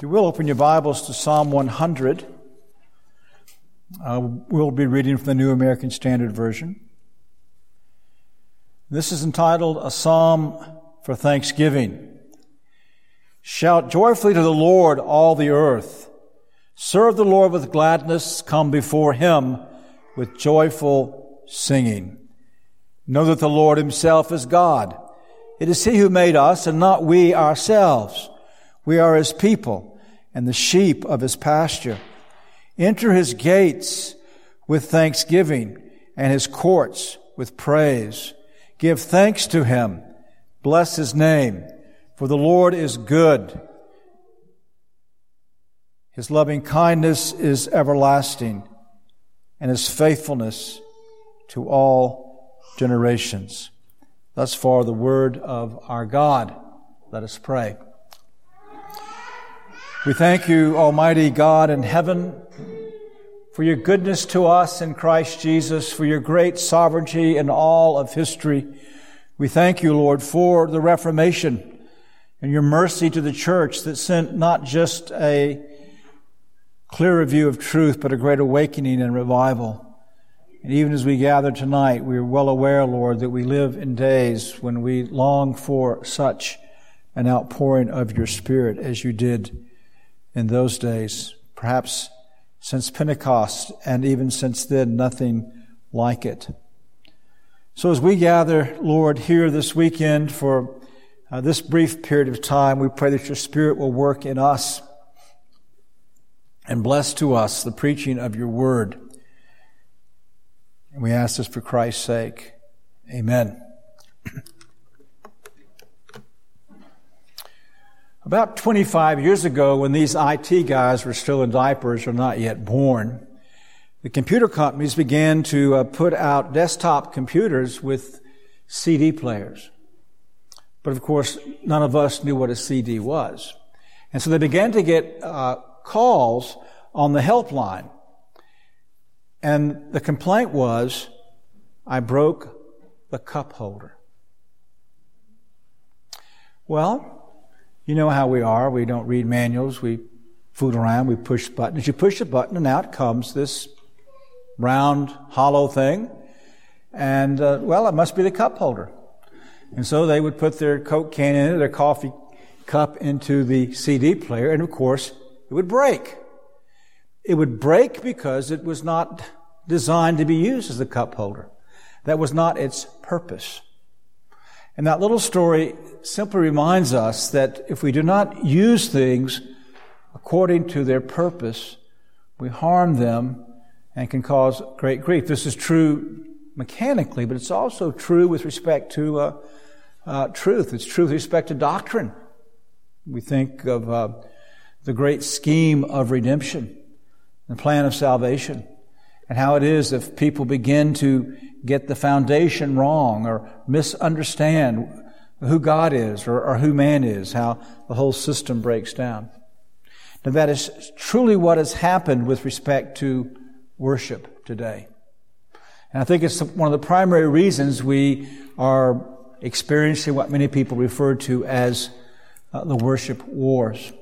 If you will, open your Bibles to Psalm 100. We'll be reading from the New American Standard Version. This is entitled, A Psalm for Thanksgiving. Shout joyfully to the Lord, all the earth. Serve the Lord with gladness. Come before Him with joyful singing. Know that the Lord Himself is God. It is He who made us and not we ourselves. We are His people and the sheep of His pasture. Enter His gates with thanksgiving and His courts with praise. Give thanks to Him. Bless His name. For the Lord is good. His loving kindness is everlasting, and His faithfulness to all generations. Thus far the word of our God. Let us pray. We thank you, Almighty God in heaven, for your goodness to us in Christ Jesus, for your great sovereignty in all of history. We thank you, Lord, for the Reformation and your mercy to the church that sent not just a clearer view of truth, but a great awakening and revival. And even as we gather tonight, we are well aware, Lord, that we live in days when we long for such an outpouring of your Spirit as you did in those days. Perhaps since Pentecost, and even since then, nothing like it. So as we gather, Lord, here this weekend for this brief period of time, we pray that your Spirit will work in us and bless to us the preaching of your word. And we ask this for Christ's sake. Amen. About 25 years ago, when these IT guys were still in diapers or not yet born, the computer companies began to put out desktop computers with CD players. But of course, none of us knew what a CD was. And so they began to get calls on the helpline. And the complaint was, I broke the cup holder. Well, you know how we are. We don't read manuals. We fool around. We push buttons. You push a button and out comes this round, hollow thing. And, well, it must be the cup holder. And so they would put their Coke can in it, their coffee cup into the CD player, and of course, it would break. It would break because it was not designed to be used as a cup holder. That was not its purpose. And that little story simply reminds us that if we do not use things according to their purpose, we harm them and can cause great grief. This is true mechanically, but it's also true with respect to truth. It's true with respect to doctrine. We think of the great scheme of redemption, the plan of salvation, and how it is if people begin to get the foundation wrong or misunderstand who God is or who man is, how the whole system breaks down. Now that is truly what has happened with respect to worship today. And I think it's one of the primary reasons we are experiencing what many people refer to as the worship wars.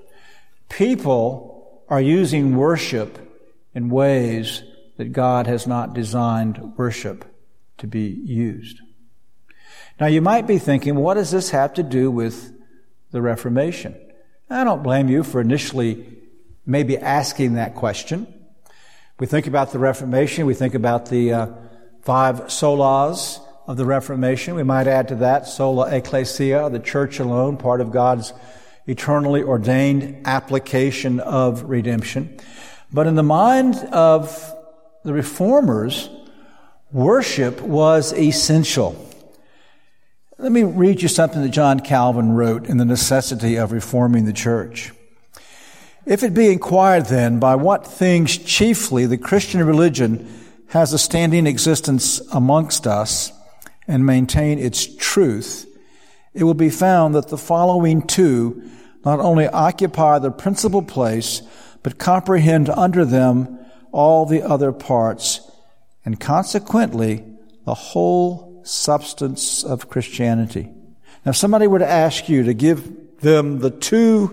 People are using worship in ways that God has not designed worship to be used. Now you might be thinking, what does this have to do with the Reformation? I don't blame you for initially maybe asking that question. We think about the Reformation, we think about the 5 solas of the Reformation. We might add to that sola ecclesia, the church alone, part of God's eternally ordained application of redemption. But in the mind of the Reformers, worship was essential. Let me read you something that John Calvin wrote in The Necessity of Reforming the Church. If it be inquired then by what things chiefly the Christian religion has a standing existence amongst us and maintain its truth, it will be found that the following 2 not only occupy the principal place, but comprehend under them all the other parts, and consequently the whole substance of Christianity. Now, if somebody were to ask you to give them the 2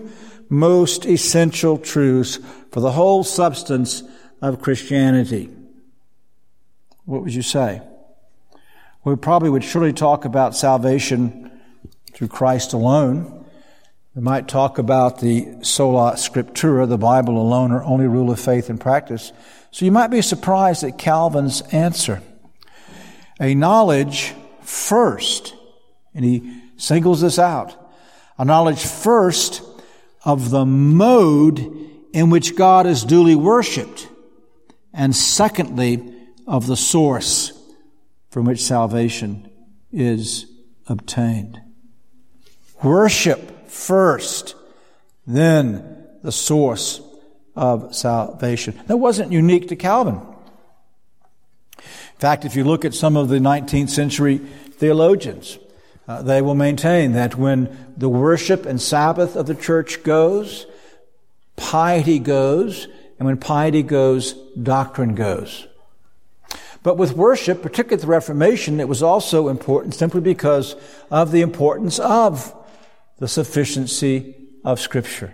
most essential truths for the whole substance of Christianity. What would you say? We probably would surely talk about salvation through Christ alone. We might talk about the sola scriptura, the Bible alone, or only rule of faith and practice. So you might be surprised at Calvin's answer. A knowledge first, and he singles this out, a knowledge first of the mode in which God is duly worshipped, and secondly, of the source from which salvation is obtained. Worship first, then the source of salvation. That wasn't unique to Calvin. In fact, if you look at some of the 19th century theologians, they will maintain that when the worship and Sabbath of the church goes, piety goes, and when piety goes, doctrine goes. But with worship, particularly at the Reformation, it was also important simply because of the importance of the sufficiency of Scripture.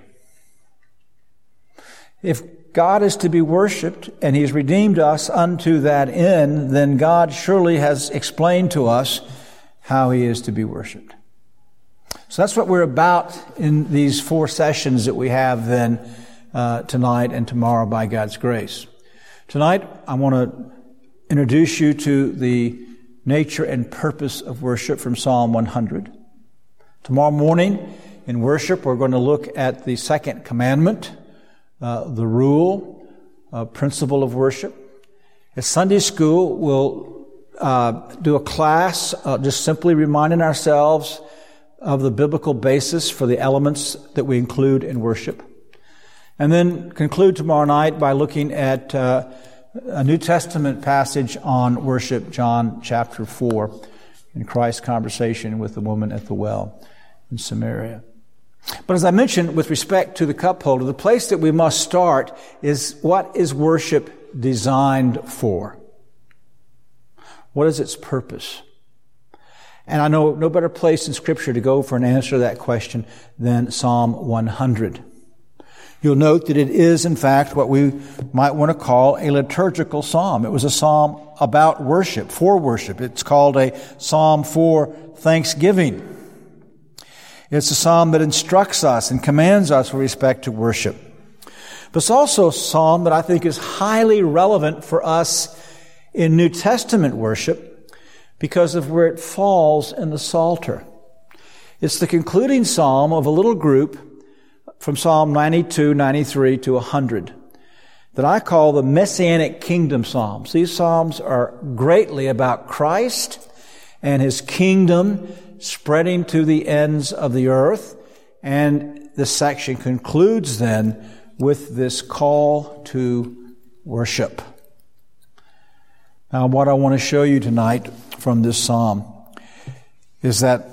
If God is to be worshipped and He has redeemed us unto that end, then God surely has explained to us how He is to be worshipped. So that's what we're about in these 4 sessions that we have then tonight and tomorrow by God's grace. Tonight, I want to introduce you to the nature and purpose of worship from Psalm 100. Tomorrow morning in worship, we're going to look at the second commandment, the rule, principle of worship. At Sunday school, we'll do a class just simply reminding ourselves of the biblical basis for the elements that we include in worship. And then conclude tomorrow night by looking at a New Testament passage on worship, John chapter 4, in Christ's conversation with the woman at the well in Samaria. But as I mentioned, with respect to the cup holder, the place that we must start is, what is worship designed for? What is its purpose? And I know no better place in Scripture to go for an answer to that question than Psalm 100. You'll note that it is, in fact, what we might want to call a liturgical psalm. It was a psalm about worship, for worship. It's called a psalm for thanksgiving. It's a psalm that instructs us and commands us with respect to worship. But it's also a psalm that I think is highly relevant for us in New Testament worship because of where it falls in the Psalter. It's the concluding psalm of a little group from Psalm 92, 93 to 100 that I call the Messianic Kingdom Psalms. These psalms are greatly about Christ and His kingdom spreading to the ends of the earth. And this section concludes then with this call to worship. Now, what I want to show you tonight from this psalm is that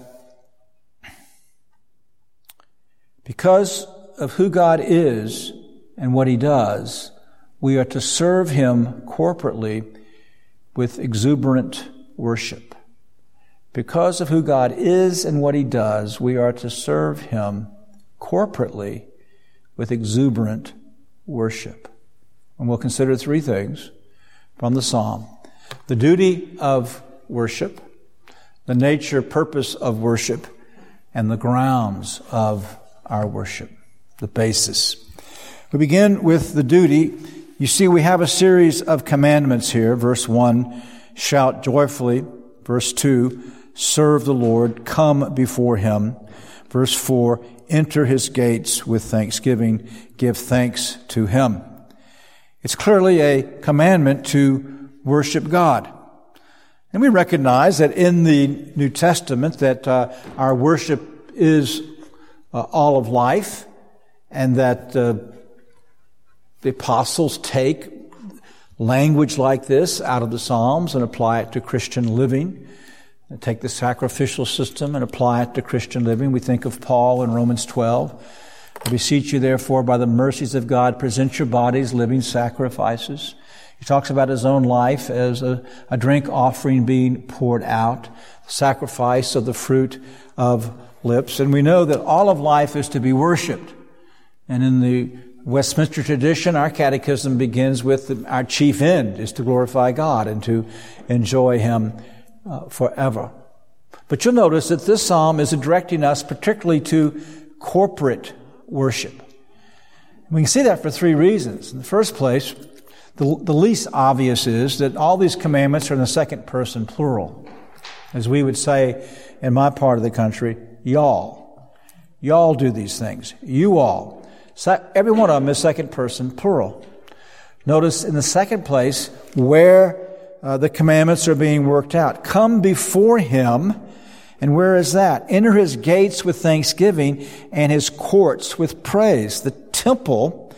because of who God is and what He does, we are to serve Him corporately with exuberant worship. Because of who God is and what He does, we are to serve Him corporately with exuberant worship. And we'll consider 3 things from the psalm: the duty of worship, the nature, purpose of worship, and the grounds of our worship, the basis. We begin with the duty. You see, we have a series of commandments here. Verse 1, shout joyfully. Verse 2, serve the Lord, come before Him. Verse 4, enter His gates with thanksgiving, give thanks to Him. It's clearly a commandment to worship God. And we recognize that in the New Testament that our worship is all of life, and that the apostles take language like this out of the Psalms and apply it to Christian living. They take the sacrificial system and apply it to Christian living. We think of Paul in Romans 12. I beseech you, therefore, by the mercies of God, present your bodies living sacrifices. He talks about his own life as a drink offering being poured out, sacrifice of the fruit of lips. And we know that all of life is to be worshipped. And in the Westminster tradition, our catechism begins with our chief end is to glorify God and to enjoy Him forever. But you'll notice that this psalm is directing us particularly to corporate worship. We can see that for three reasons. In the first place, the least obvious is that all these commandments are in the second person plural. As we would say in my part of the country, y'all. Y'all do these things. You all. Every one of them is second person plural. Notice in the second place where the commandments are being worked out. Come before Him, and where is that? Enter His gates with thanksgiving and His courts with praise. The temple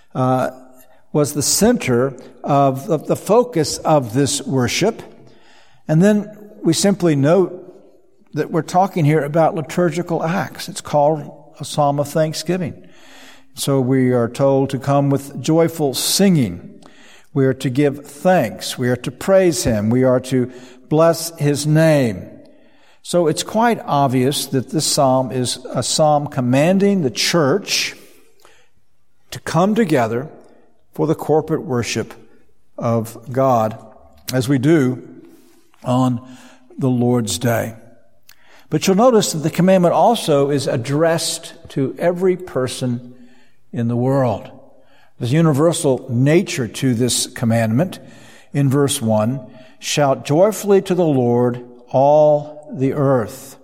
was the center of the focus of this worship. And then we simply note that we're talking here about liturgical acts. It's called a psalm of thanksgiving. So we are told to come with joyful singing. We are to give thanks. We are to praise Him. We are to bless His name. So it's quite obvious that this psalm is a psalm commanding the church to come together for the corporate worship of God, as we do on the Lord's Day. But you'll notice that the commandment also is addressed to every person in the world. There's a universal nature to this commandment. In verse 1, shout joyfully to the Lord, all the earth.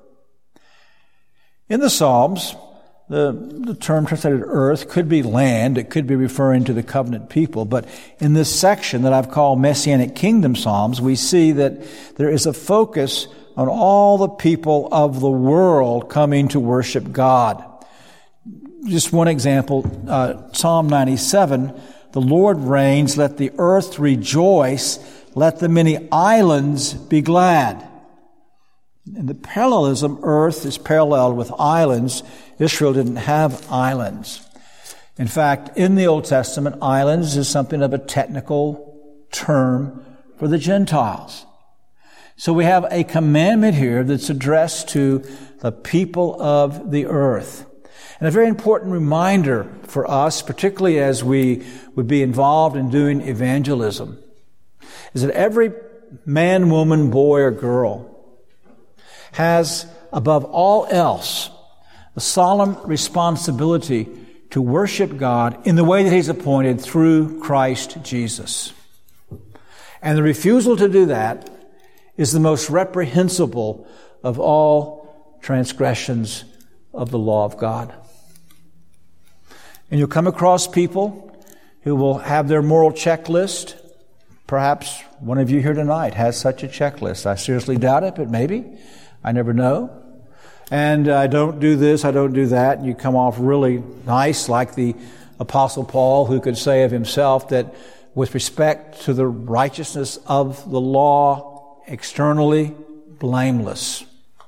In the Psalms, the term translated earth could be land. It could be referring to the covenant people. But in this section that I've called Messianic Kingdom Psalms, we see that there is a focus on all the people of the world coming to worship God. Just one example, Psalm 97, the Lord reigns, let the earth rejoice, let the many islands be glad. In the parallelism, earth is paralleled with islands. Israel didn't have islands. In fact, in the Old Testament, islands is something of a technical term for the Gentiles. So we have a commandment here that's addressed to the people of the earth. And a very important reminder for us, particularly as we would be involved in doing evangelism, is that every man, woman, boy, or girl has, above all else, the solemn responsibility to worship God in the way that He's appointed through Christ Jesus. And the refusal to do that is the most reprehensible of all transgressions of the law of God. And you'll come across people who will have their moral checklist. Perhaps one of you here tonight has such a checklist. I seriously doubt it, but maybe. I never know. And I don't do this, I don't do that. And you come off really nice, like the Apostle Paul, who could say of himself that with respect to the righteousness of the law, externally blameless.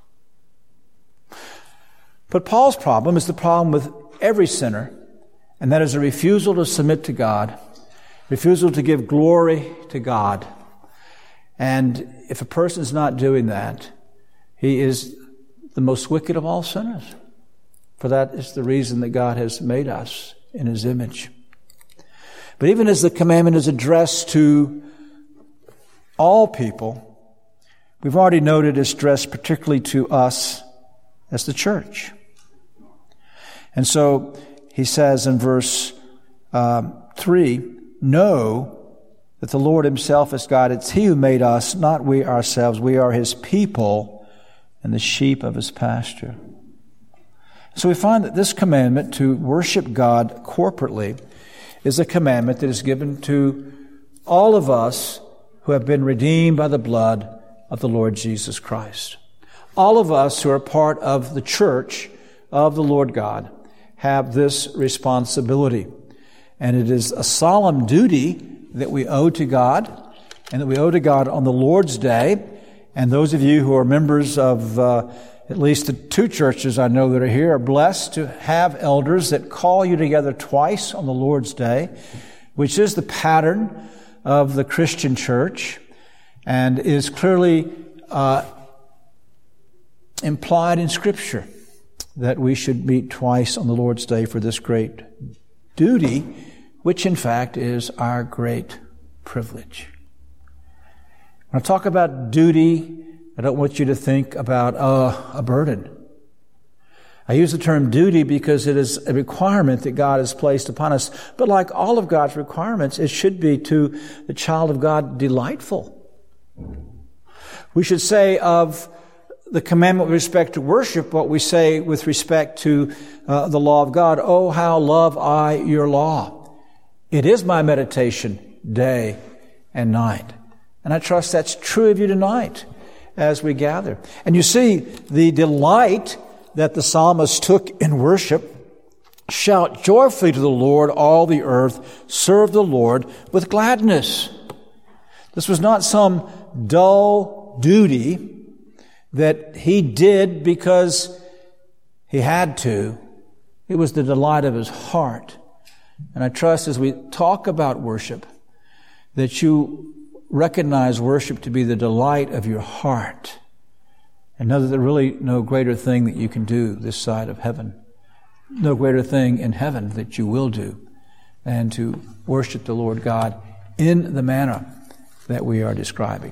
But Paul's problem is the problem with every sinner, and that is a refusal to submit to God, refusal to give glory to God. And if a person is not doing that, he is the most wicked of all sinners. For that is the reason that God has made us in His image. But even as the commandment is addressed to all people, we've already noted it's addressed particularly to us as the church. And so he says in verse 3, know that the Lord Himself is God. It's He who made us, not we ourselves. We are His people and the sheep of His pasture. So we find that this commandment to worship God corporately is a commandment that is given to all of us who have been redeemed by the blood of the Lord Jesus Christ. All of us who are part of the church of the Lord God have this responsibility. And it is a solemn duty that we owe to God, and that we owe to God on the Lord's Day. And those of you who are members of at least the two churches I know that are here are blessed to have elders that call you together twice on the Lord's Day, which is the pattern of the Christian church and is clearly implied in Scripture. that we should meet twice on the Lord's Day for this great duty, which in fact is our great privilege. When I talk about duty, I don't want you to think about a burden. I use the term duty because it is a requirement that God has placed upon us. But like all of God's requirements, it should be to the child of God delightful. We should say of the commandment with respect to worship what we say with respect to the law of God. Oh, how love I your law. It is my meditation day and night. And I trust that's true of you tonight as we gather. And you see the delight that the psalmist took in worship. Shout joyfully to the Lord, all the earth. Serve the Lord with gladness. This was not some dull duty that he did because he had to. It was the delight of his heart. And I trust as we talk about worship that you recognize worship to be the delight of your heart. And know that there's really no greater thing that you can do this side of heaven. No greater thing in heaven that you will do than to worship the Lord God in the manner that we are describing.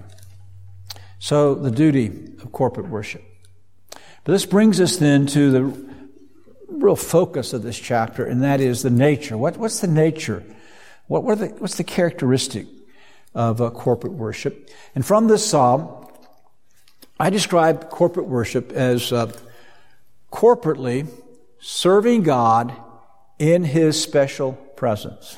So, the duty of corporate worship. But this brings us then to the real focus of this chapter, and that is the nature. What's the nature? What's the characteristic of corporate worship? And from this psalm, I describe corporate worship as corporately serving God in His special presence.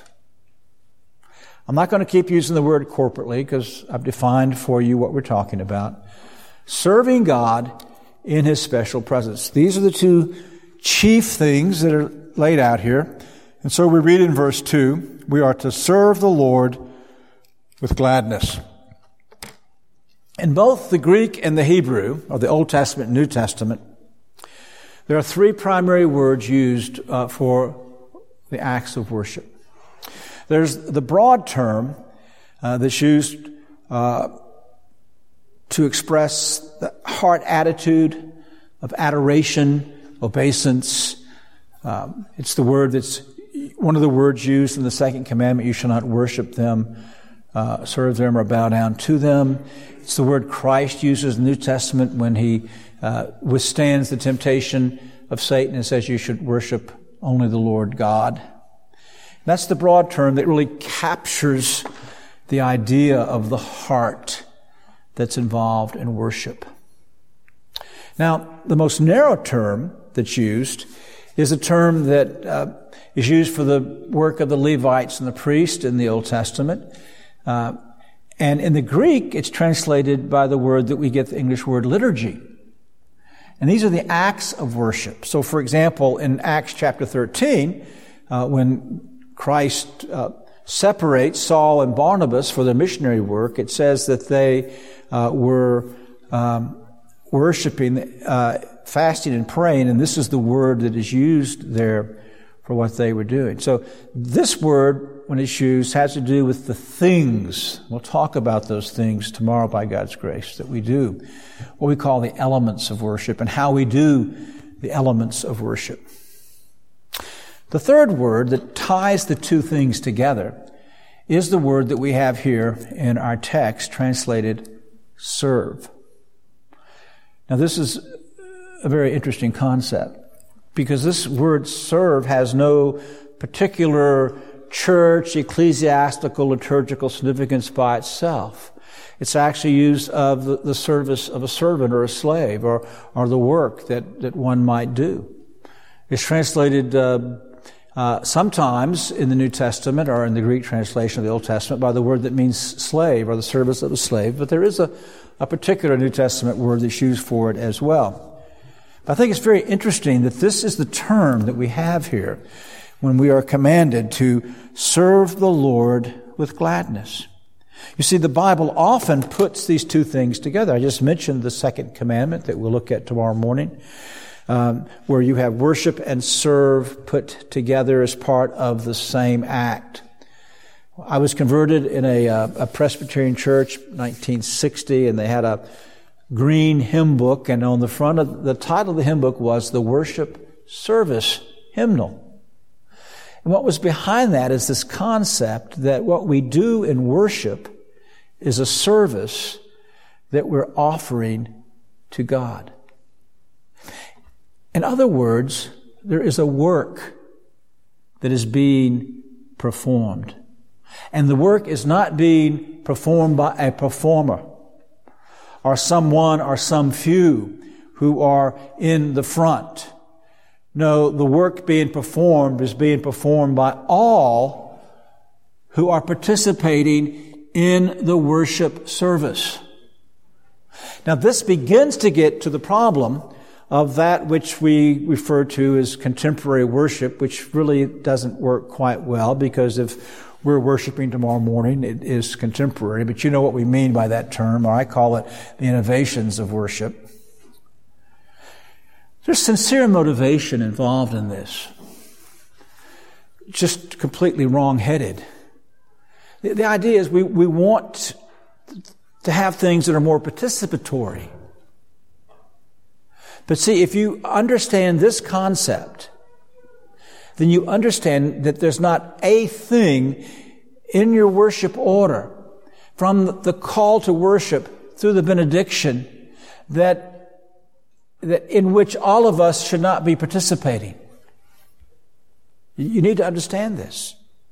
I'm not going to keep using the word corporately because I've defined for you what we're talking about. Serving God in His special presence. These are the two chief things that are laid out here. And so we read in verse 2, we are to serve the Lord with gladness. In both the Greek and the Hebrew, or the Old Testament and New Testament, there are three primary words used for the acts of worship. There's the broad term that's used to express the heart attitude of adoration, obeisance. It's the word that's one of the words used in the second commandment, you shall not worship them, serve them, or bow down to them. It's the word Christ uses in the New Testament when He withstands the temptation of Satan and says you should worship only the Lord God. That's the broad term that really captures the idea of the heart that's involved in worship. Now, the most narrow term that's used is a term that is used for the work of the Levites and the priests in the Old Testament. And in the Greek, it's translated by the word that we get the English word liturgy. And these are the acts of worship. So, for example, in Acts chapter 13, when Christ separates Saul and Barnabas for their missionary work, it says that they were worshiping, fasting and praying, and this is the word that is used there for what they were doing. So this word, when it's used, has to do with the things. We'll talk about those things tomorrow by God's grace that we do, what we call the elements of worship and how we do the elements of worship. The third word that ties the two things together is the word that we have here in our text translated serve. Now this is a very interesting concept because this word serve has no particular church, ecclesiastical, liturgical significance by itself. It's actually used of the service of a servant or a slave or the work that one might do. It's translated sometimes in the New Testament or in the Greek translation of the Old Testament by the word that means slave or the service of a slave, but there is a particular New Testament word that's used for it as well. But I think it's very interesting that this is the term that we have here when we are commanded to serve the Lord with gladness. You see, the Bible often puts these two things together. I just mentioned the second commandment that we'll look at tomorrow morning, where you have worship and serve put together as part of the same act. I was converted in a Presbyterian church, 1960, and they had a green hymn book, and on the front of the title of the hymn book was the Worship Service Hymnal. And what was behind that is this concept that what we do in worship is a service that we're offering to God. In other words, there is a work that is being performed. And the work is not being performed by a performer or someone or some few who are in the front. No, the work being performed is being performed by all who are participating in the worship service. Now, this begins to get to the problem of that which we refer to as contemporary worship, which really doesn't work quite well, because if we're worshiping tomorrow morning, it is contemporary, but you know what we mean by that term, or I call it the innovations of worship. There's sincere motivation involved in this. Just completely wrong-headed. The idea is we want to have things that are more participatory. But see, if you understand this concept, then you understand that there's not a thing in your worship order, from the call to worship through the benediction, that in which all of us should not be participating. You need to understand this.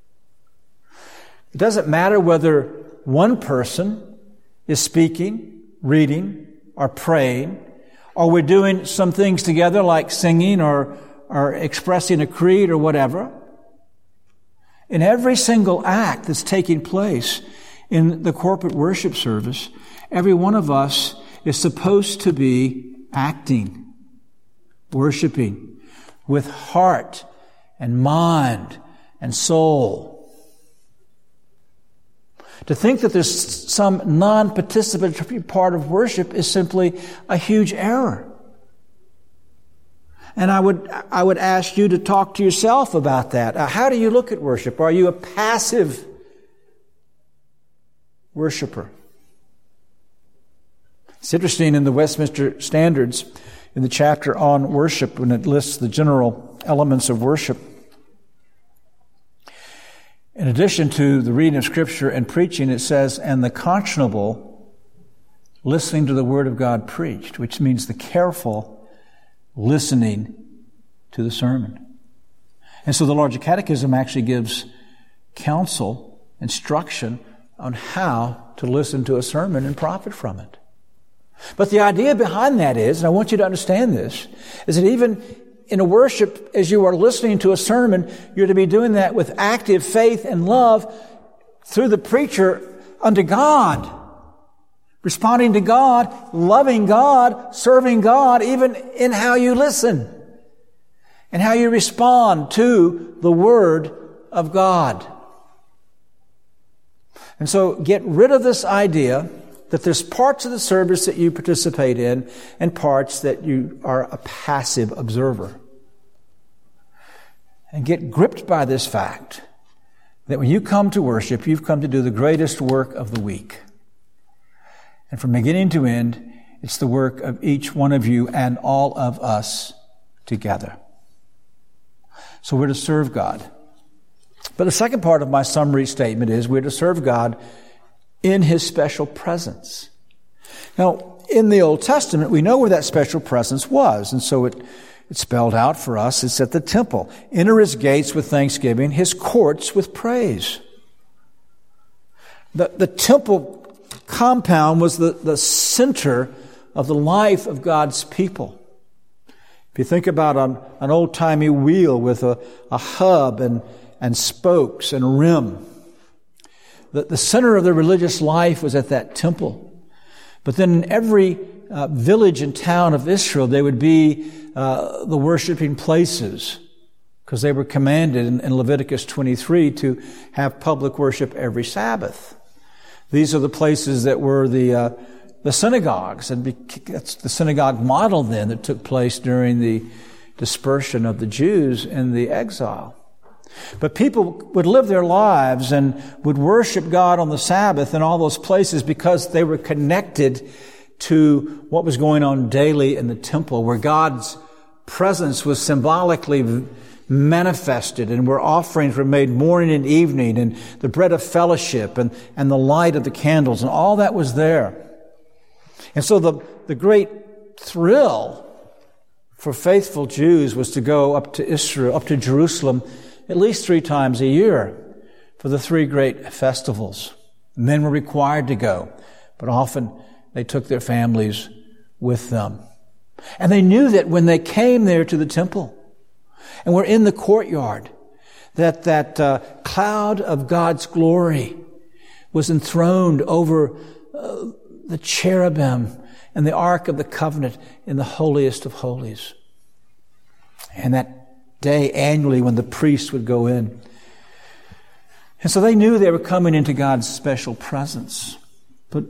It doesn't matter whether one person is speaking, reading, or praying, or we're doing some things together like singing or expressing a creed or whatever. In every single act that's taking place in the corporate worship service, every one of us is supposed to be acting, worshiping with heart and mind and soul. To think that there's some non-participatory part of worship is simply a huge error. And I would ask you to talk to yourself about that. How do you look at worship? Are you a passive worshiper? It's interesting in the Westminster Standards, in the chapter on worship, when it lists the general elements of worship, in addition to the reading of Scripture and preaching, it says, and the conscionable listening to the Word of God preached, which means the careful listening to the sermon. And so the Larger Catechism actually gives counsel, instruction on how to listen to a sermon and profit from it. But the idea behind that is, and I want you to understand this, is that even in a worship, as you are listening to a sermon, you're to be doing that with active faith and love through the preacher unto God. Responding to God, loving God, serving God, even in how you listen and how you respond to the Word of God. And so get rid of this idea that there's parts of the service that you participate in and parts that you are a passive observer. And get gripped by this fact that when you come to worship, you've come to do the greatest work of the week. And from beginning to end, it's the work of each one of you and all of us together. So we're to serve God. But the second part of my summary statement is we're to serve God in His special presence. Now, in the Old Testament, we know where that special presence was, and so it's spelled out for us. It's at the temple. Enter His gates with thanksgiving, His courts with praise. The temple compound was the center of the life of God's people. If you think about an old-timey wheel with a hub and spokes and a rim, the center of the religious life was at that temple. But then in every village and town of Israel, they would be the worshiping places, because they were commanded in Leviticus 23 to have public worship every Sabbath. These are the places that were the synagogues, and that's the synagogue model then that took place during the dispersion of the Jews in the exile. But people would live their lives and would worship God on the Sabbath in all those places because they were connected to what was going on daily in the temple, where God's presence was symbolically manifested, and where offerings were made morning and evening, and the bread of fellowship and the light of the candles, and all that was there. And so the great thrill for faithful Jews was to go up to Israel, up to Jerusalem, at least 3 times a year for the 3 great festivals. Men were required to go, but often they took their families with them. And they knew that when they came there to the temple and were in the courtyard, that cloud of God's glory was enthroned over the cherubim and the Ark of the Covenant in the holiest of holies. And that day annually when the priest would go in. And so they knew they were coming into God's special presence. But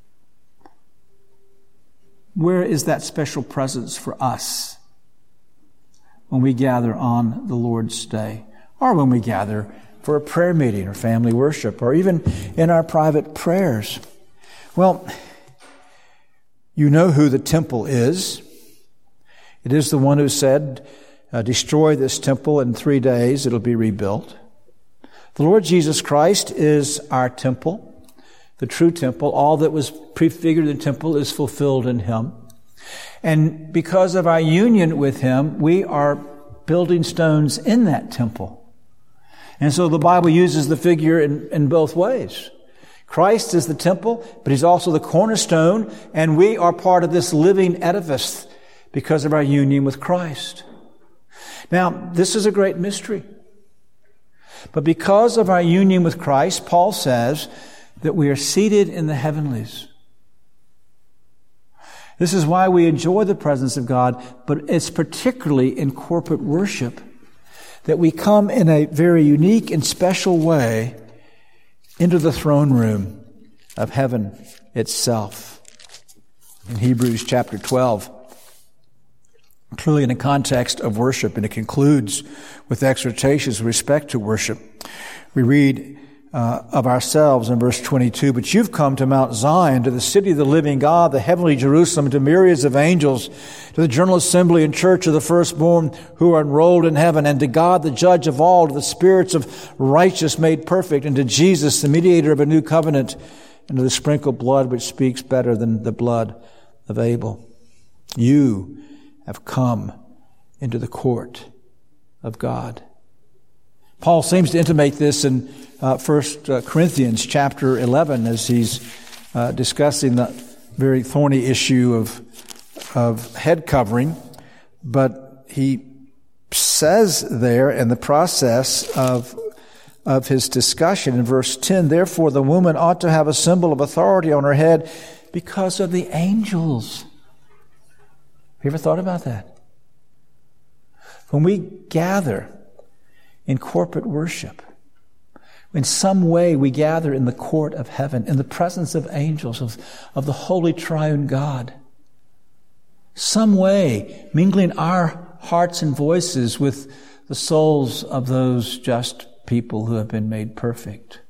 where is that special presence for us when we gather on the Lord's Day, or when we gather for a prayer meeting or family worship, or even in our private prayers? Well, you know who the temple is. It is the one who said, destroy this temple in 3 days, it'll be rebuilt. The Lord Jesus Christ is our temple, the true temple. All that was prefigured in the temple is fulfilled in Him. And because of our union with Him, we are building stones in that temple. And so the Bible uses the figure in both ways. Christ is the temple, but He's also the cornerstone, and we are part of this living edifice because of our union with Christ. Now, this is a great mystery. But because of our union with Christ, Paul says that we are seated in the heavenlies. This is why we enjoy the presence of God, but it's particularly in corporate worship that we come in a very unique and special way into the throne room of heaven itself. In Hebrews chapter 12, clearly in the context of worship, and it concludes with exhortations with respect to worship. We read of ourselves in verse 22, but you've come to Mount Zion, to the city of the living God, the heavenly Jerusalem, to myriads of angels, to the general assembly and church of the firstborn who are enrolled in heaven, and to God, the judge of all, to the spirits of righteous made perfect, and to Jesus, the mediator of a new covenant, and to the sprinkled blood which speaks better than the blood of Abel. You have come into the court of God. Paul seems to intimate this in 1 Corinthians chapter 11 as he's discussing the very thorny issue of head covering. But he says there in the process of his discussion in verse 10, therefore the woman ought to have a symbol of authority on her head because of the angels. Have you ever thought about that? When we gather in corporate worship, in some way we gather in the court of heaven, in the presence of angels, of the holy triune God. Some way mingling our hearts and voices with the souls of those just people who have been made perfect.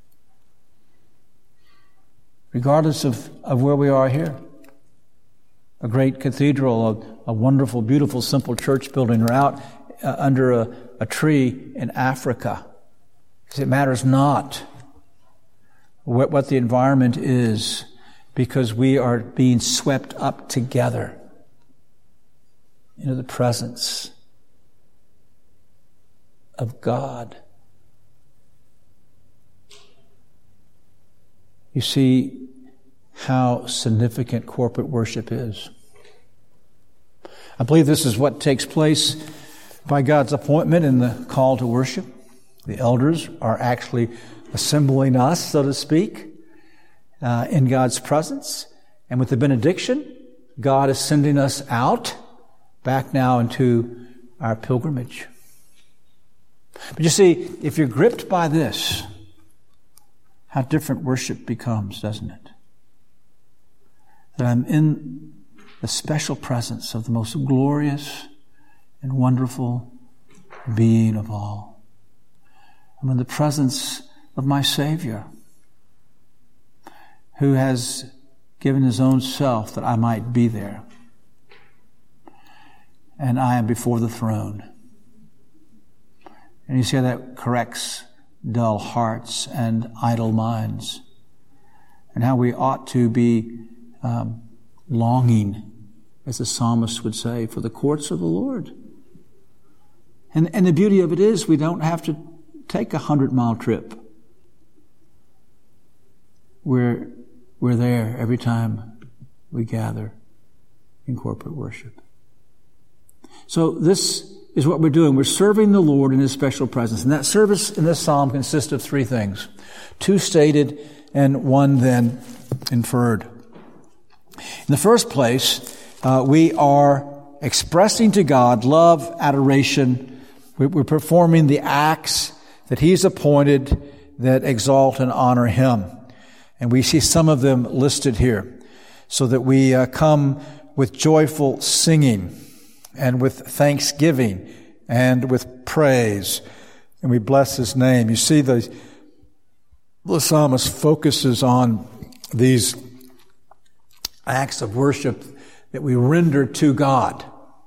Regardless of where we are here. A great cathedral, a wonderful, beautiful, simple church building, or out under a tree in Africa. Because it matters not what the environment is, because we are being swept up together into the presence of God. You see how significant corporate worship is. I believe this is what takes place by God's appointment in the call to worship. The elders are actually assembling us, so to speak, in God's presence. And with the benediction, God is sending us out, back now into our pilgrimage. But you see, if you're gripped by this, how different worship becomes, doesn't it? That I'm in the special presence of the most glorious and wonderful being of all. I'm in the presence of my Savior, who has given his own self that I might be there. And I am before the throne. And you see how that corrects dull hearts and idle minds. And how we ought to be longing, as the psalmist would say, for the courts of the Lord. And the beauty of it is we don't have to take 100-mile trip. We're there every time we gather in corporate worship. So this is what we're doing. We're serving the Lord in his special presence. And that service in this psalm consists of three things. Two stated and one then inferred. In the first place, we are expressing to God love, adoration. We're performing the acts that he's appointed that exalt and honor him. And we see some of them listed here, so that we come with joyful singing and with thanksgiving and with praise, and we bless his name. You see, the psalmist focuses on these acts of worship that we render to God,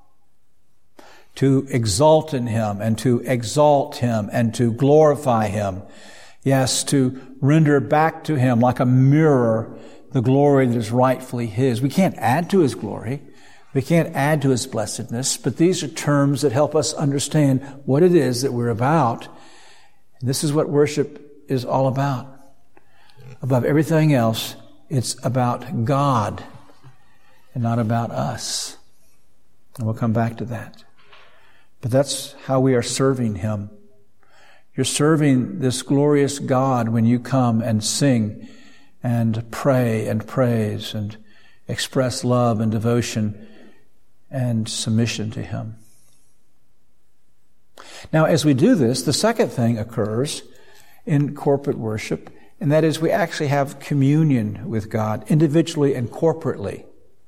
to exalt in him and to exalt him and to glorify him. Yes, to render back to him like a mirror the glory that is rightfully his. We can't add to his glory. We can't add to his blessedness, but these are terms that help us understand what it is that we're about. And this is what worship is all about. Above everything else, it's about God and not about us. And we'll come back to that. But that's how we are serving him. You're serving this glorious God when you come and sing and pray and praise and express love and devotion and submission to him. Now, as we do this, the second thing occurs in corporate worship, and that is we actually have communion with God individually and corporately.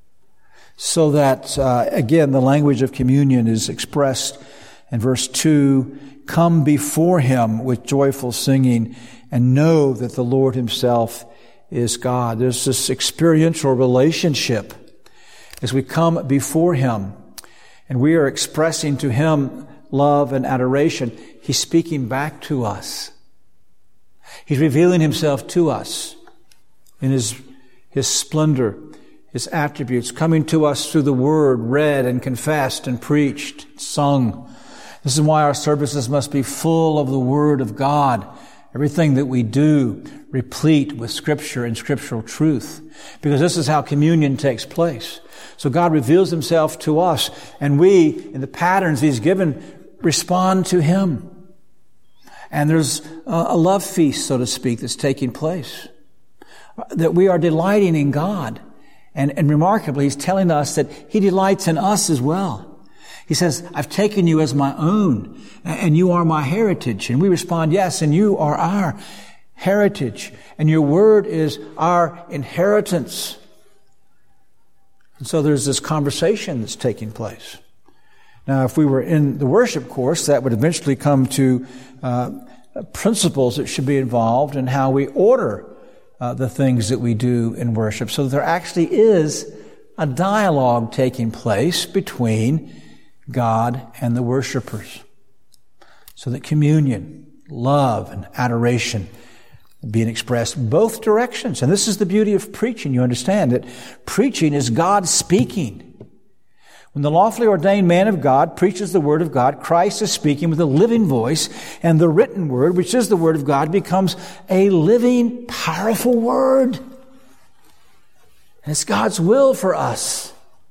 So that, again, the language of communion is expressed in verse 2, come before him with joyful singing and know that the Lord himself is God. There's this experiential relationship as we come before him and we are expressing to him love and adoration. He's speaking back to us. He's revealing himself to us in his splendor, his attributes, coming to us through the word read and confessed and preached, sung. This is why our services must be full of the Word of God. Everything that we do, replete with Scripture and scriptural truth. Because this is how communion takes place. So God reveals himself to us, and we, in the patterns he's given, respond to him. And there's a love feast, so to speak, that's taking place. That we are delighting in God. And remarkably, he's telling us that he delights in us as well. He says, I've taken you as my own, and you are my heritage. And we respond, yes, and you are our heritage. And your word is our inheritance. And so there's this conversation that's taking place. Now, if we were in the worship course, that would eventually come to principles that should be involved in how we order the things that we do in worship. So there actually is a dialogue taking place between God and the worshipers. So that communion, love, and adoration being expressed both directions. And this is the beauty of preaching. You understand that preaching is God speaking. When the lawfully ordained man of God preaches the word of God, Christ is speaking with a living voice, and the written word, which is the word of God, becomes a living, powerful word. And it's God's will for us,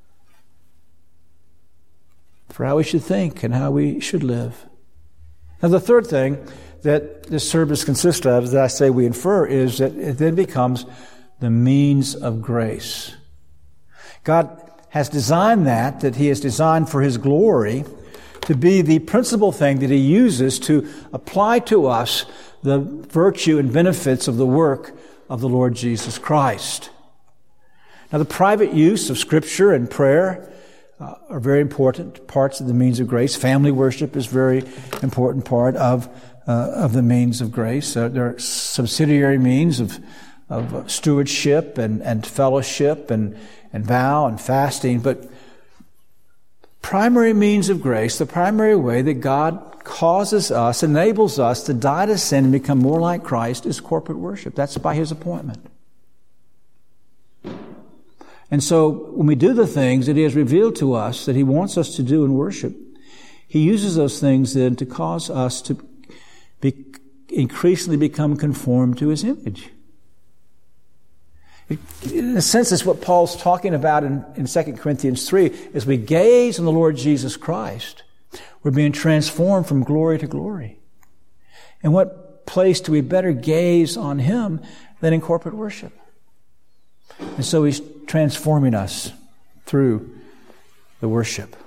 for how we should think and how we should live. Now, the third thing that this service consists of, that I say we infer, is that it then becomes the means of grace. God has designed that he has designed for his glory to be the principal thing that he uses to apply to us the virtue and benefits of the work of the Lord Jesus Christ. Now, the private use of Scripture and prayer are very important parts of the means of grace. Family worship is a very important part of the means of grace. There are subsidiary means of stewardship and fellowship and vow and fasting. But primary means of grace, the primary way that God causes us, enables us to die to sin and become more like Christ is corporate worship. That's by His appointment. And so when we do the things that He has revealed to us that He wants us to do in worship, He uses those things then to cause us to increasingly become conformed to His image. In a sense, it's what Paul's talking about in 2 Corinthians 3. As we gaze on the Lord Jesus Christ, we're being transformed from glory to glory. And what place do we better gaze on Him than in corporate worship? And so He's transforming us through the worship.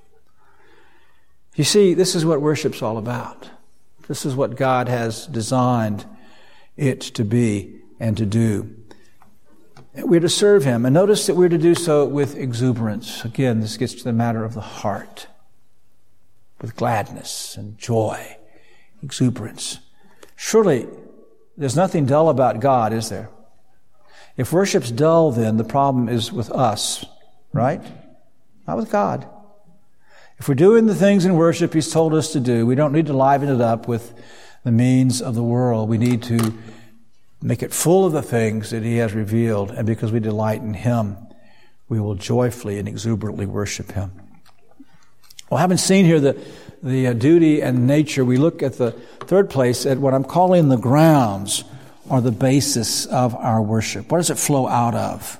You see, this is what worship's all about. This is what God has designed it to be and to do. We're to serve Him. And notice that we're to do so with exuberance. Again, this gets to the matter of the heart. With gladness and joy. Exuberance. Surely, there's nothing dull about God, is there? If worship's dull, then the problem is with us, right? Not with God. If we're doing the things in worship He's told us to do, we don't need to liven it up with the means of the world. We need to make it full of the things that He has revealed, and because we delight in Him, we will joyfully and exuberantly worship Him. Well, having seen here the duty and nature, we look at the third place at what I'm calling the grounds or the basis of our worship. What does it flow out of?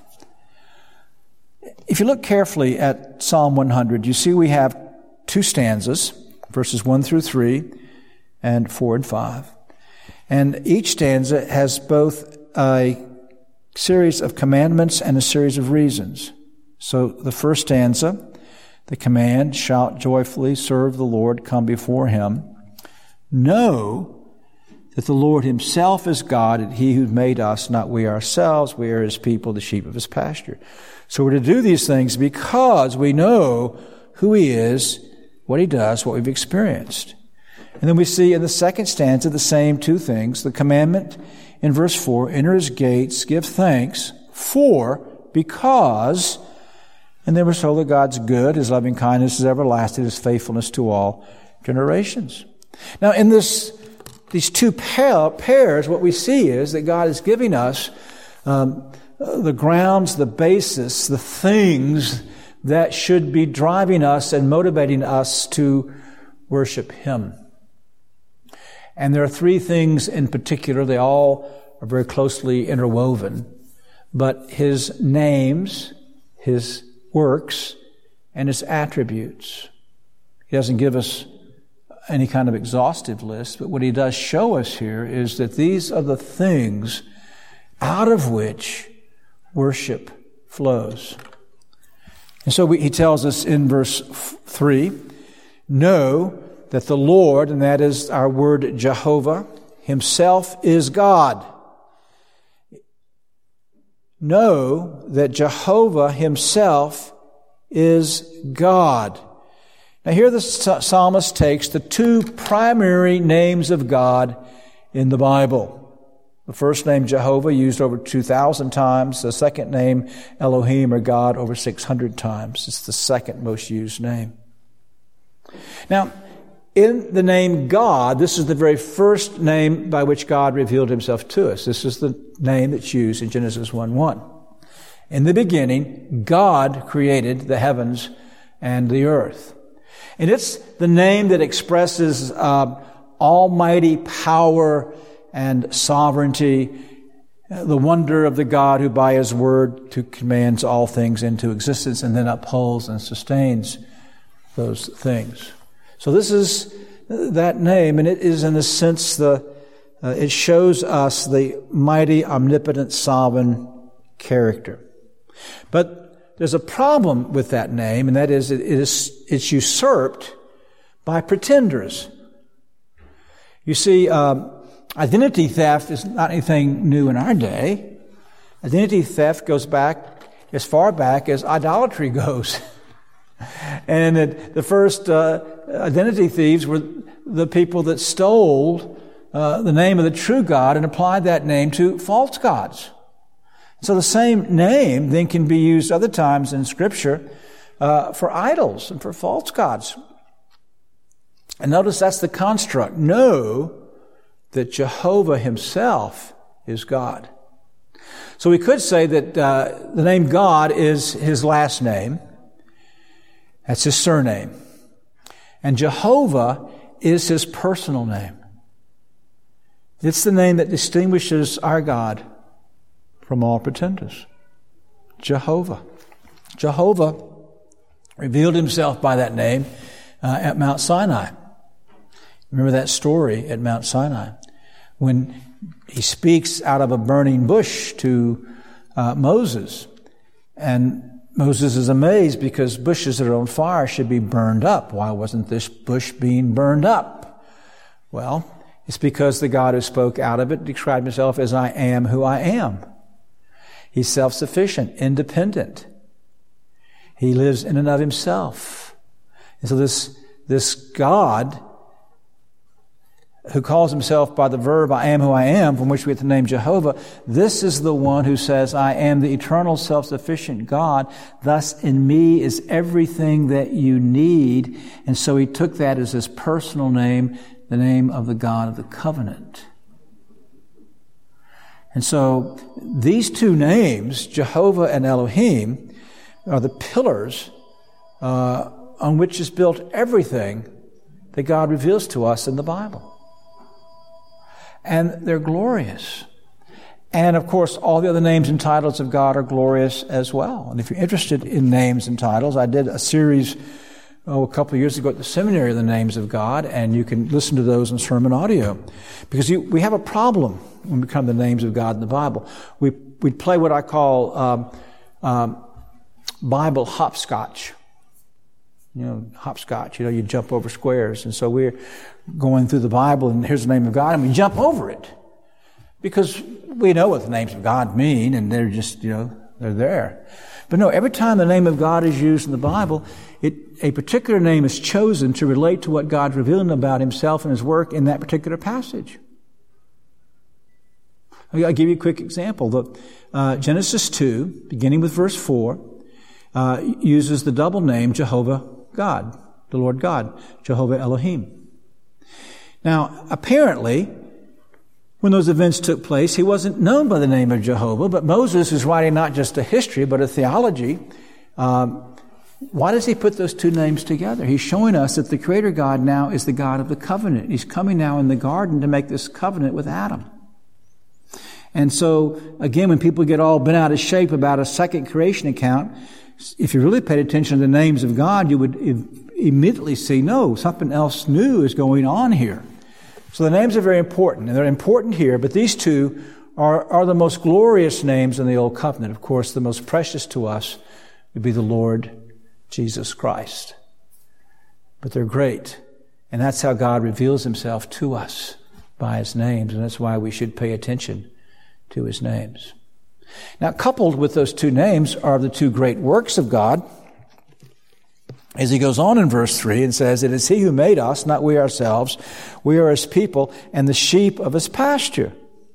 If you look carefully at Psalm 100, you see we have two stanzas, verses 1 through 3 and 4 and 5. And each stanza has both a series of commandments and a series of reasons. So the first stanza, the command, shout joyfully, serve the Lord, come before Him. Know that the Lord Himself is God, and He who made us, not we ourselves. We are His people, the sheep of His pasture. So we're to do these things because we know who He is, what He does, what we've experienced. And then we see in the second stanza the same two things. The commandment in verse 4, enter His gates, give thanks because, and then we're told that God's good, His loving kindness is everlasting, His faithfulness to all generations. Now in these two pairs, what we see is that God is giving us the grounds, the basis, the things that should be driving us and motivating us to worship Him. And there are three things in particular. They all are very closely interwoven. But His names, His works, and His attributes. He doesn't give us any kind of exhaustive list, but what He does show us here is that these are the things out of which worship flows. And so He tells us in verse 3, know that the Lord, and that is our word Jehovah, Himself is God. Know that Jehovah Himself is God. Now here the psalmist takes the two primary names of God in the Bible. The first name, Jehovah, used over 2,000 times. The second name, Elohim, or God, over 600 times. It's the second most used name. Now, in the name God, this is the very first name by which God revealed Himself to us. This is the name that's used in Genesis 1:1. In the beginning, God created the heavens and the earth. And it's the name that expresses almighty power and sovereignty, the wonder of the God who by His word commands all things into existence and then upholds and sustains those things. So this is that name, and it is in a sense it shows us the mighty, omnipotent, sovereign character. But there's a problem with that name, and that is it's usurped by pretenders. You see, identity theft is not anything new in our day. Identity theft goes back as far back as idolatry goes. And the first identity thieves were the people that stole the name of the true God and applied that name to false gods. So the same name then can be used other times in Scripture for idols and for false gods. And notice that's the construct. Know that Jehovah himself is God. So we could say that the name God is his last name. That's his surname. And Jehovah is his personal name. It's the name that distinguishes our God from all pretenders. Jehovah. Jehovah revealed himself by that name at Mount Sinai. Remember that story at Mount Sinai when he speaks out of a burning bush to Moses. And Moses is amazed because bushes that are on fire should be burned up. Why wasn't this bush being burned up? Well, it's because the God who spoke out of it described himself as I am who I am. He's self-sufficient, independent. He lives in and of himself. And so this God who calls himself by the verb I am who I am, from which we get the name Jehovah, this is the one who says, I am the eternal self-sufficient God. Thus in me is everything that you need. And so he took that as his personal name, the name of the God of the covenant. And so these two names, Jehovah and Elohim, are the pillars on which is built everything that God reveals to us in the Bible. And they're glorious. And of course, all the other names and titles of God are glorious as well. And if you're interested in names and titles, I did a series a couple of years ago at the seminary of the names of God, and you can listen to those in sermon audio. Because we have a problem when we come to the names of God in the Bible. We play what I call Bible hopscotch. Hopscotch, you jump over squares. And so we're going through the Bible, and here's the name of God, and we jump over it. Because we know what the names of God mean, and they're just, they're there. But no, every time the name of God is used in the Bible, a particular name is chosen to relate to what God's revealing about himself and his work in that particular passage. I'll give you a quick example. Genesis 2, beginning with verse 4, uses the double name Jehovah God, the Lord God, Jehovah Elohim. Now, apparently, when those events took place, he wasn't known by the name of Jehovah, but Moses is writing not just a history, but a theology. Why does he put those two names together? He's showing us that the Creator God now is the God of the covenant. He's coming now in the garden to make this covenant with Adam. And so, again, when people get all bent out of shape about a second creation account, if you really paid attention to the names of God, you would immediately see, no, something else new is going on here. So the names are very important, and they're important here, but these two are the most glorious names in the Old Covenant. Of course, the most precious to us would be the Lord Jesus Christ. But they're great, and that's how God reveals himself to us, by his names, and that's why we should pay attention to his names. Now, coupled with those two names are the two great works of God. As he goes on in verse 3 and says, it is he who made us, not we ourselves. We are his people and the sheep of his pasture.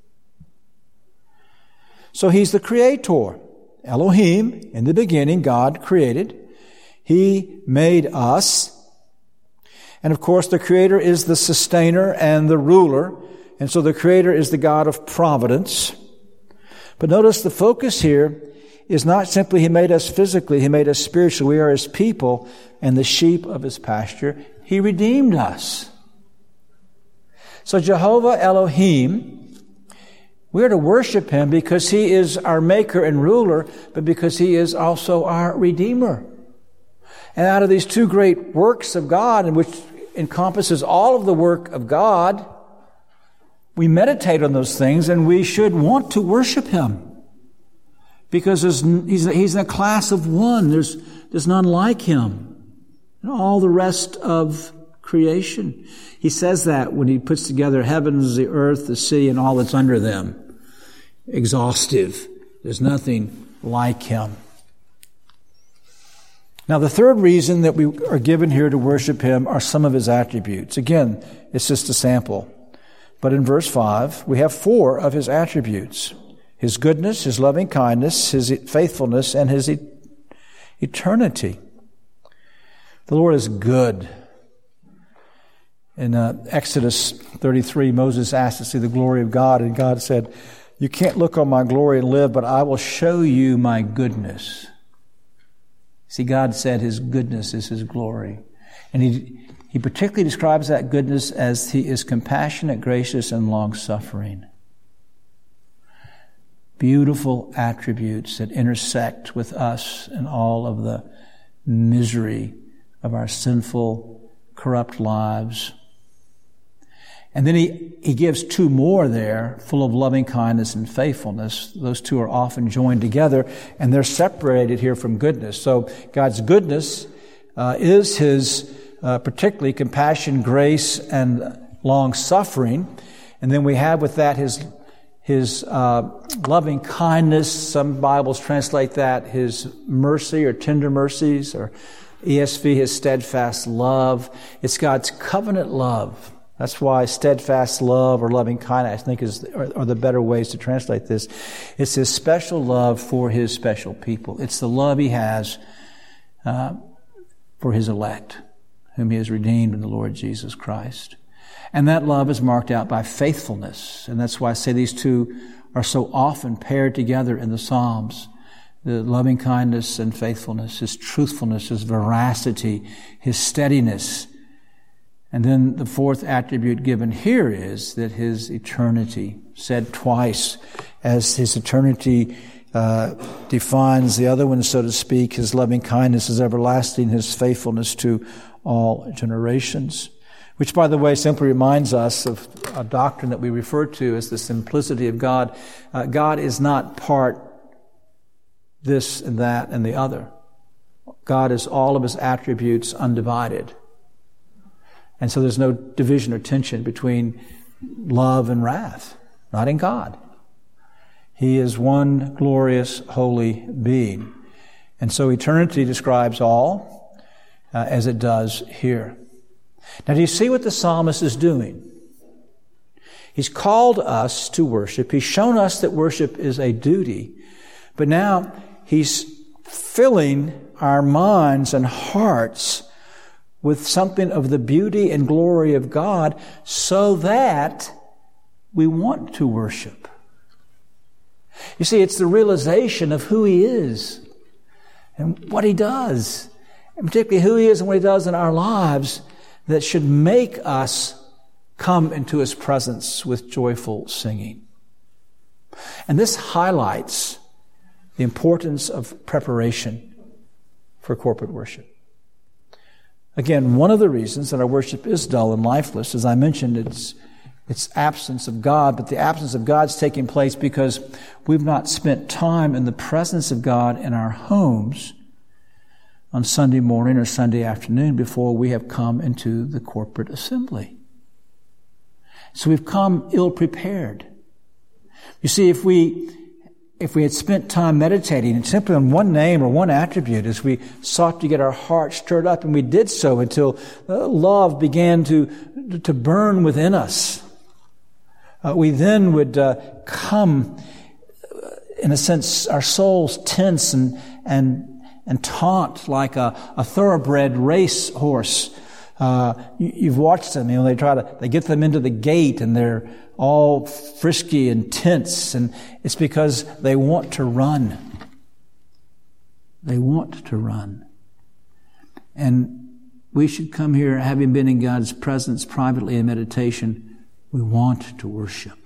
So he's the creator. Elohim, in the beginning, God created. He made us. And of course, the creator is the sustainer and the ruler. And so the creator is the God of providence. But notice the focus here is not simply he made us physically, he made us spiritually. We are his people and the sheep of his pasture. He redeemed us. So Jehovah Elohim, we are to worship him because he is our maker and ruler, but because he is also our redeemer. And out of these two great works of God, in which encompasses all of the work of God, we meditate on those things, and we should want to worship him. Because he's in a class of one. There's none like him in all the rest of creation. He says that when he puts together heavens, the earth, the sea, and all that's under them. Exhaustive. There's nothing like him. Now, the third reason that we are given here to worship him are some of his attributes. Again, it's just a sample. But in verse 5, we have 4 of His attributes: His goodness, His loving kindness, His faithfulness, and His eternity. The Lord is good. In Exodus 33, Moses asked to see the glory of God, and God said, "You can't look on my glory and live, but I will show you my goodness." See, God said His goodness is His glory. And He particularly describes that goodness as He is compassionate, gracious, and long-suffering. Beautiful attributes that intersect with us and all of the misery of our sinful, corrupt lives. And then he gives 2 more there, full of loving kindness and faithfulness. Those 2 are often joined together, and they're separated here from goodness. So God's goodness is His particularly compassion, grace, and long-suffering. And then we have with that His loving kindness. Some Bibles translate that His mercy or tender mercies, or ESV, His steadfast love. It's God's covenant love. That's why steadfast love or loving kindness, I think, are the better ways to translate this. It's His special love for His special people. It's the love He has for His elect, whom He has redeemed in the Lord Jesus Christ. And that love is marked out by faithfulness. And that's why I say these 2 are so often paired together in the Psalms. The loving kindness and faithfulness, His truthfulness, His veracity, His steadiness. And then the 4th attribute given here is that His eternity, said twice, as His eternity defines the other one, so to speak. His loving kindness is everlasting, His faithfulness to all generations. Which, by the way, simply reminds us of a doctrine that we refer to as the simplicity of God. God is not part this and that and the other. God is all of His attributes undivided. And so there's no division or tension between love and wrath. Not in God. He is one glorious, holy being. And so eternity describes all, as it does here. Now, do you see what the psalmist is doing? He's called us to worship. He's shown us that worship is a duty. But now he's filling our minds and hearts with something of the beauty and glory of God so that we want to worship. You see, it's the realization of who He is and what He does, and particularly who He is and what He does in our lives, that should make us come into His presence with joyful singing. And this highlights the importance of preparation for corporate worship. Again, one of the reasons that our worship is dull and lifeless, as I mentioned, it's absence of God, but the absence of God's taking place because we've not spent time in the presence of God in our homes on Sunday morning or Sunday afternoon before we have come into the corporate assembly. So we've come ill-prepared. You see, if we had spent time meditating simply on one name or one attribute as we sought to get our hearts stirred up, and we did so until love began to burn within us, we then would come, in a sense, our souls tense and taunt like a thoroughbred race horse. You've watched them, they get them into the gate and they're all frisky and tense, and it's because they want to run. They want to run. And we should come here, having been in God's presence privately in meditation, we want to worship.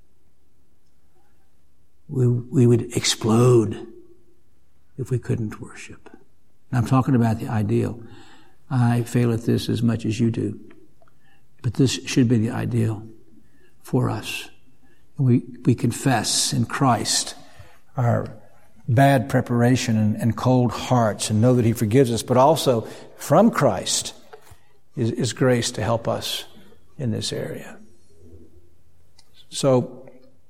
We would explode if we couldn't worship. And I'm talking about the ideal. I fail at this as much as you do. But this should be the ideal for us. We confess in Christ our bad preparation and cold hearts and know that He forgives us, but also from Christ is grace to help us in this area. So,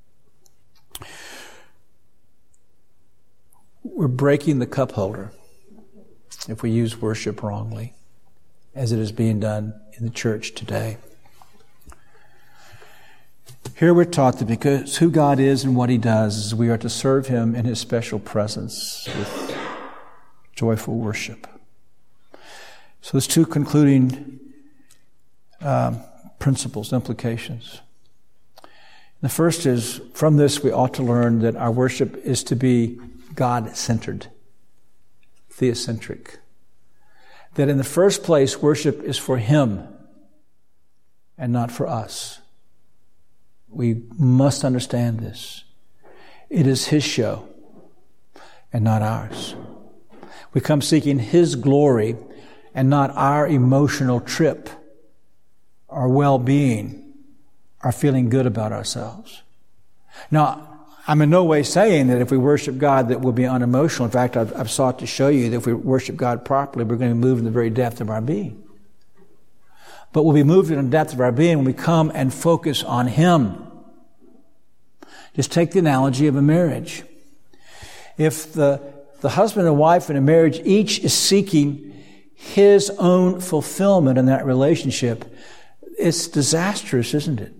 we're breaking the cup holder if we use worship wrongly, as it is being done in the church today. Here we're taught that because who God is and what He does is we are to serve Him in His special presence with joyful worship. So there's two concluding principles, implications. The first is, from this we ought to learn that our worship is to be God-centered, theocentric. That in the first place, worship is for Him and not for us. We must understand this. It is His show and not ours. We come seeking His glory and not our emotional trip, our well-being, our feeling good about ourselves. Now, I'm in no way saying that if we worship God that we'll be unemotional. In fact, I've sought to show you that if we worship God properly, we're going to move in the very depth of our being. But we'll be moved in the depth of our being when we come and focus on Him. Just take the analogy of a marriage. If the husband and wife in a marriage each is seeking his own fulfillment in that relationship, it's disastrous, isn't it?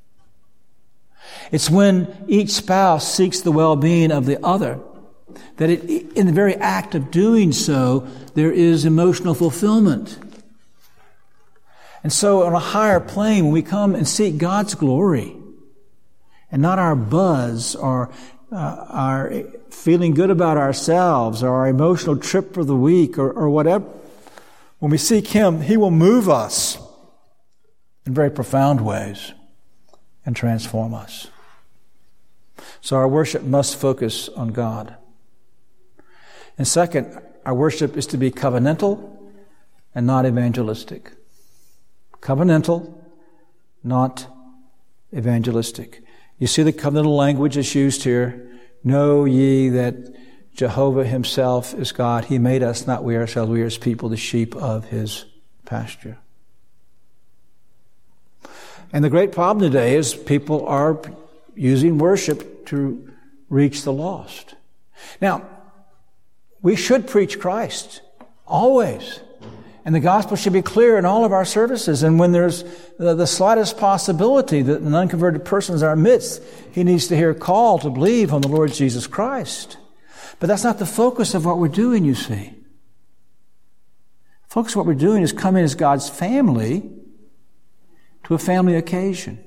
It's when each spouse seeks the well-being of the other that in the very act of doing so, there is emotional fulfillment. And so on a higher plane, when we come and seek God's glory, and not our buzz or our feeling good about ourselves or our emotional trip for the week or whatever, when we seek Him, He will move us in very profound ways and transform us. So our worship must focus on God. And second, our worship is to be covenantal and not evangelistic. Covenantal, not evangelistic. You see the covenantal language is used here. Know ye that Jehovah Himself is God. He made us, not we ourselves. We are His people, the sheep of His pasture. And the great problem today is people are using worship to reach the lost. Now, we should preach Christ, always. And the gospel should be clear in all of our services. And when there's the slightest possibility that an unconverted person is in our midst, he needs to hear a call to believe on the Lord Jesus Christ. But that's not the focus of what we're doing, you see. The focus of what we're doing is coming as God's family to a family occasion.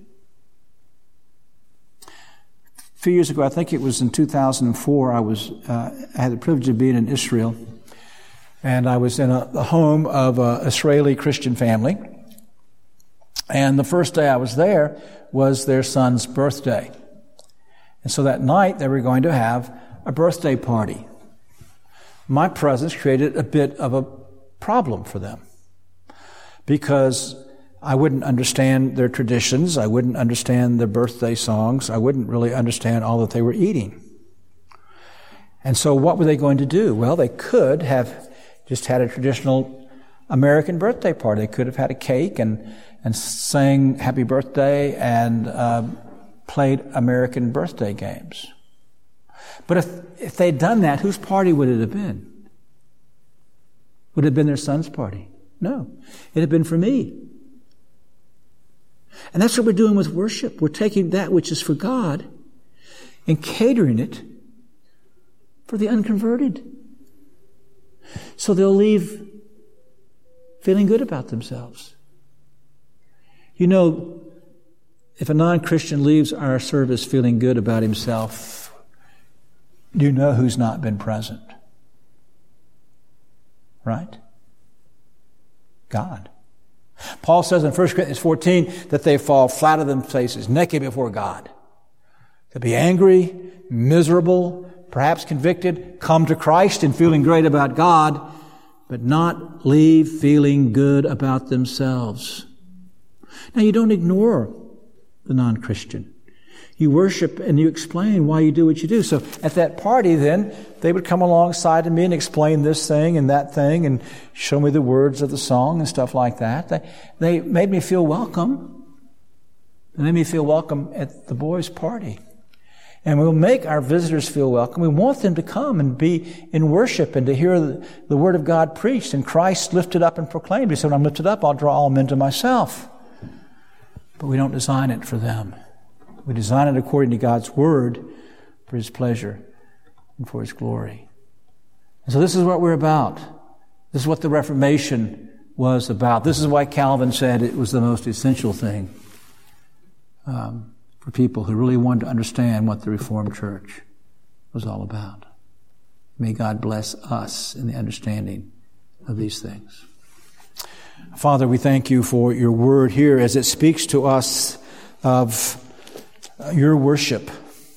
A few years ago, I think it was in 2004, I had the privilege of being in Israel. And I was in the home of an Israeli Christian family. And the first day I was there was their son's birthday. And so that night they were going to have a birthday party. My presence created a bit of a problem for them because I wouldn't understand their traditions. I wouldn't understand their birthday songs. I wouldn't really understand all that they were eating. And so what were they going to do? Well, they could have just had a traditional American birthday party. They could have had a cake and sang happy birthday and played American birthday games. But if they'd done that, whose party would it have been? Would it have been their son's party? No. It had been for me. And that's what we're doing with worship. We're taking that which is for God and catering it for the unconverted. So they'll leave feeling good about themselves. You know, if a non-Christian leaves our service feeling good about himself, you know who's not been present. Right? God. Paul says in 1 Corinthians 14 that they fall flat on their faces, naked before God. They'll be angry, miserable, perhaps convicted, come to Christ and feeling great about God, but not leave feeling good about themselves. Now, you don't ignore the non-Christian. You worship and you explain why you do what you do. So at that party then, they would come alongside of me and explain this thing and that thing and show me the words of the song and stuff like that. They made me feel welcome. They made me feel welcome at the boys' party. And we'll make our visitors feel welcome. We want them to come and be in worship and to hear the Word of God preached and Christ lifted up and proclaimed. He said, when I'm lifted up, I'll draw all men to myself. But we don't design it for them. We design it according to God's Word for His pleasure and for His glory. And so this is what we're about. This is what the Reformation was about. This is why Calvin said it was the most essential thing for people who really wanted to understand what the Reformed Church was all about. May God bless us in the understanding of these things. Father, we thank you for your word here as it speaks to us of your worship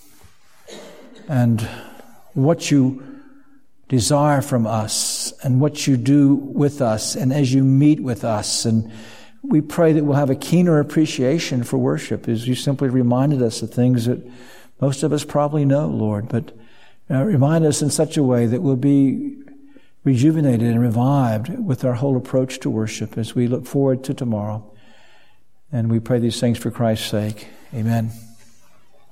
and what you desire from us and what you do with us and as you meet with us. And we pray that we'll have a keener appreciation for worship as you simply reminded us of things that most of us probably know, Lord, but remind us in such a way that we'll be rejuvenated and revived with our whole approach to worship as we look forward to tomorrow. And we pray these things for Christ's sake. Amen.